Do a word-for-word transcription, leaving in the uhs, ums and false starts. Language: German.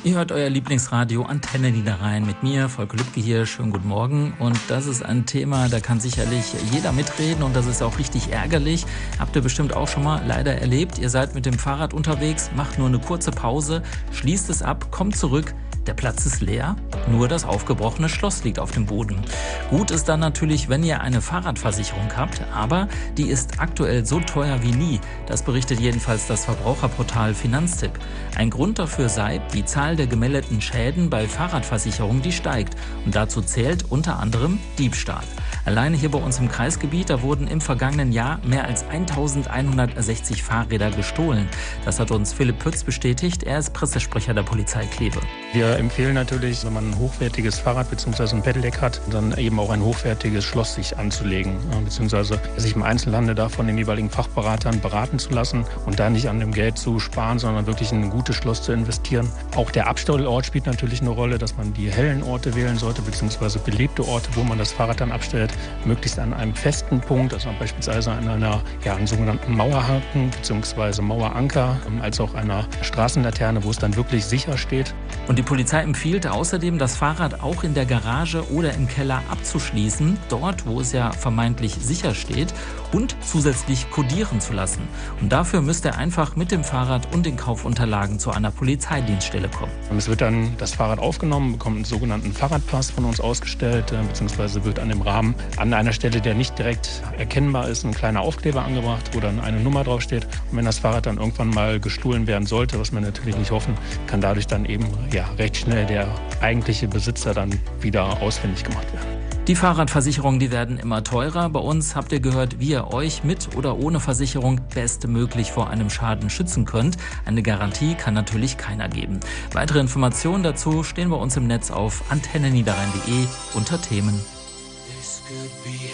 Ihr hört euer Lieblingsradio Antenne Niederrhein mit mir, Volker Lübke hier. Schönen guten Morgen. Und das ist ein Thema, da kann sicherlich jeder mitreden und das ist auch richtig ärgerlich. Habt ihr bestimmt auch schon mal leider erlebt. Ihr seid mit dem Fahrrad unterwegs, macht nur eine kurze Pause, schließt es ab, kommt zurück. Der Platz ist leer, nur das aufgebrochene Schloss liegt auf dem Boden. Gut ist dann natürlich, wenn ihr eine Fahrradversicherung habt, aber die ist aktuell so teuer wie nie. Das berichtet jedenfalls das Verbraucherportal Finanztipp. Ein Grund dafür sei, die Zahl der gemeldeten Schäden bei Fahrradversicherungen, die steigt. Und dazu zählt unter anderem Diebstahl. Alleine hier bei uns im Kreisgebiet, da wurden im vergangenen Jahr mehr als eintausendeinhundertsechzig Fahrräder gestohlen. Das hat uns Philipp Pütz bestätigt. Er ist Pressesprecher der Polizei Kleve. Wir empfehlen natürlich, wenn man ein hochwertiges Fahrrad bzw. ein Pedelec hat, dann eben auch ein hochwertiges Schloss sich anzulegen, beziehungsweise sich im Einzelhandel da von den jeweiligen Fachberatern beraten zu lassen und da nicht an dem Geld zu sparen, sondern wirklich in ein gutes Schloss zu investieren. Auch der Abstellort spielt natürlich eine Rolle, dass man die hellen Orte wählen sollte, beziehungsweise belebte Orte, wo man das Fahrrad dann abstellt, möglichst an einem festen Punkt, also beispielsweise an einer ja, einem sogenannten Mauerhaken bzw. Maueranker, als auch einer Straßenlaterne, wo es dann wirklich sicher steht. Und die Polizei empfiehlt außerdem, das Fahrrad auch in der Garage oder im Keller abzuschließen, dort, wo es ja vermeintlich sicher steht, und zusätzlich kodieren zu lassen. Und dafür müsst ihr einfach mit dem Fahrrad und den Kaufunterlagen zu einer Polizeidienststelle kommen. Es wird dann das Fahrrad aufgenommen, bekommt einen sogenannten Fahrradpass von uns ausgestellt, beziehungsweise wird an dem Rahmen an einer Stelle, der nicht direkt erkennbar ist, ein kleiner Aufkleber angebracht, wo dann eine Nummer draufsteht. Und wenn das Fahrrad dann irgendwann mal gestohlen werden sollte, was wir natürlich nicht hoffen, kann dadurch dann eben ja, recht schnell der eigentliche Besitzer dann wieder ausfindig gemacht werden. Die Fahrradversicherungen, die werden immer teurer. Bei uns habt ihr gehört, wie ihr euch mit oder ohne Versicherung bestmöglich vor einem Schaden schützen könnt. Eine Garantie kann natürlich keiner geben. Weitere Informationen dazu stehen bei uns im Netz auf antenne niederrhein punkt de unter Themen.